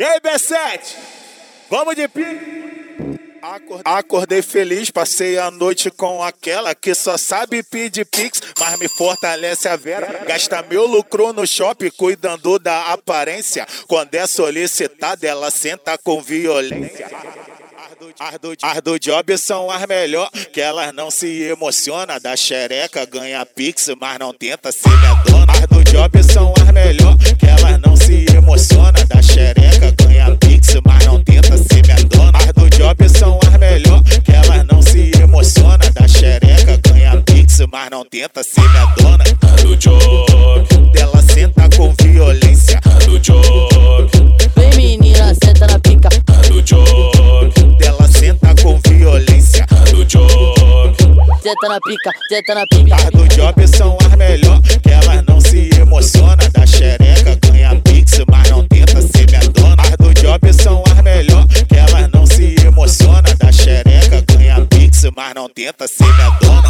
E aí, B7, vamos de pique? Acordei feliz, passei a noite com aquela que só sabe pedir pix, mas me fortalece a vera. Gasta meu lucro no shopping, cuidando da aparência. Quando é solicitada, ela senta com violência. As do job são as melhor, que elas não se emociona. Da xereca ganha pix, mas não tenta ser minha dona. As do job são as melhor, que elas não se emociona. Da xereca ganha pix, mas não tenta ser minha dona. As do job são as melhor, que elas não se emociona. Da xereca ganha pix, mas não tenta ser minha dona. A do job, ela senta com violência. a do job, Vem menina, senta na pica. a do job, ela senta com violência. a do job, Senta na pica, senta na pica. As do job são as melhor, que elas não se emociona. Da xereca ganha pix, mas não tenta ser minha dona. As do job são as melhor, que elas não se emociona. Da xereca ganha pix, mas não tenta ser minha dona.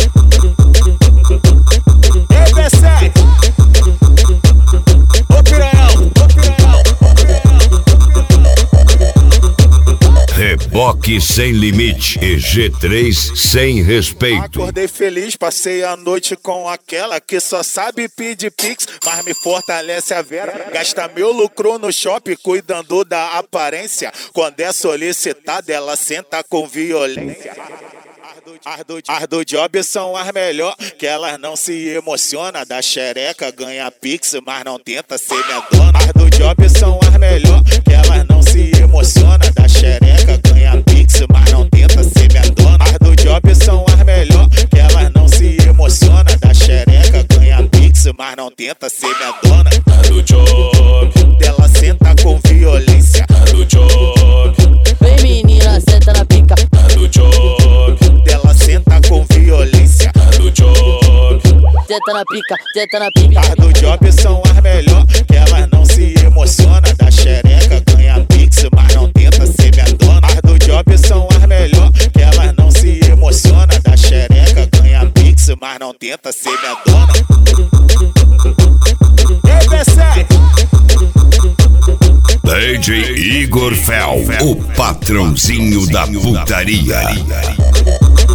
Ei, B7, ô piranhão, ô piranhão, ô piranhão. Reboque sem limite e G3 sem respeito. Acordei feliz, passei a noite com aquela que só sabe pedir pix, mas me fortalece a vera. Gasta meu lucro no shopping, cuidando da aparência. Quando é solicitada, ela senta com violência. As do job são as melhor, que elas não se emociona. Da xereca ganha pix, mas não tenta ser minha dona. As do job são as melhor, que elas não se emociona. Da xereca ganha pix, mas não tenta ser minha dona. As do job são as melhor, que elas não se emociona. Da xereca ganha pix, mas não tenta ser minha dona. a do job, Ela senta com violência. a do job, Vem menina, senta na pica. a do job, Ela senta com violência. a do job, Senta na pica, senta na pica. As do job são as melhor, que elas não se emociona. Da xereca ganha pix, mas não tenta ser minha dona. As do job são as melhor, que elas não se emociona. Da xereca ganha pix, mas não tenta ser minha dona. Ei, B7, DJ Igor Fel, o patrãozinho da putaria.